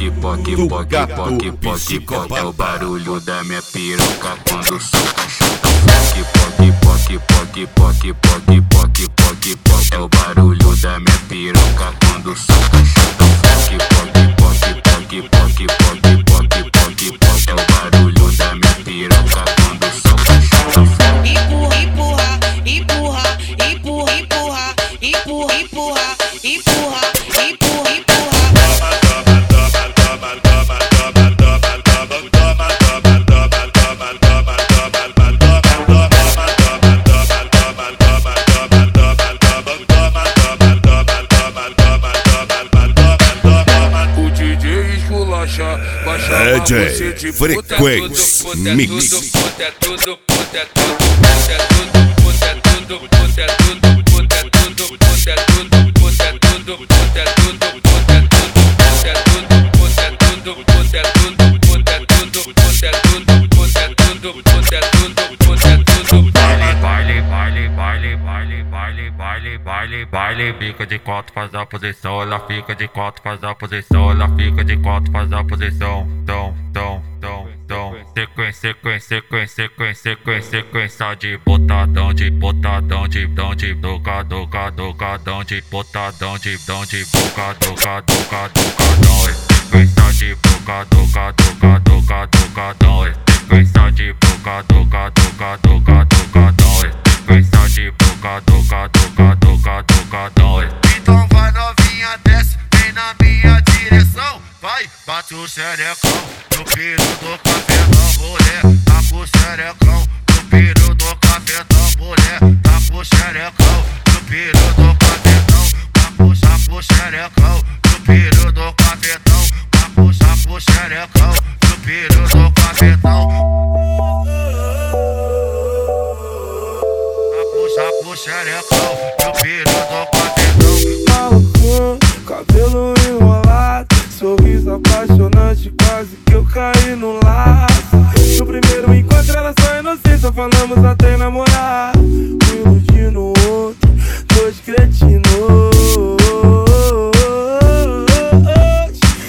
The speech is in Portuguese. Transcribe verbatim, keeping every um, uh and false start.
poque, poque, poque, poque, poque, poque. É o barulho da minha piroca quando solta chutão. Poque, poque, poque, poque, poque, poque, poque, poque. É o barulho da minha piroca quando solta chutão. Poque, poque, poque, poque, poque, poque, poque, poque, poque. É o barulho da minha piroca quando solta chutão. Empurra, empurra, empurra, empurra, empurra, empurra, empurra, empurra, empurra, empurra. O D J esculacha, baixa a D J Frequência Mix. É tudo, é tudo, é tudo, é tudo, é tudo, é tudo, é tudo, é tudo, é tudo, é tudo, é tudo, é tudo, é tudo. Baile, baile, baile, baile, baile, baile, baile, baile, fica de quatro, faz a posição, ela fica de quatro, faz a posição, ela fica de quatro, faz a posição, tom, tom, tom, tom, sequência, sequência, sequência, sequência, sequência, sequência de botadão, de botadão, de dão, de doca, doca, docadão, de botadão, de dão, de boca, doca, doca, docadão, sequência de boca, doca, doca, doca, docadão, sequência de boca, doca, doca, doca, docadão, sequência de boca, doca, doca, doca, docadão. Então vai novinha, desce, vem na minha direção. Vai, bate o xerecão no piro do cafetão, mulher. Tá com o xerecão no piro do cafetão, mulher. Tá com o xerecão no piro do cafetão. Vai puxar pro xerecão no piro do cafetão. Vai puxar pro xerecão no piro do cafetão. Vai puxar pro xerecão no piro do cafetão. Malucão, cabelo enrolado, sorriso apaixonante, quase que eu caí no laço. No primeiro encontro ela só inocência, falamos até namorar. Um iludindo o outro, dois cretinos.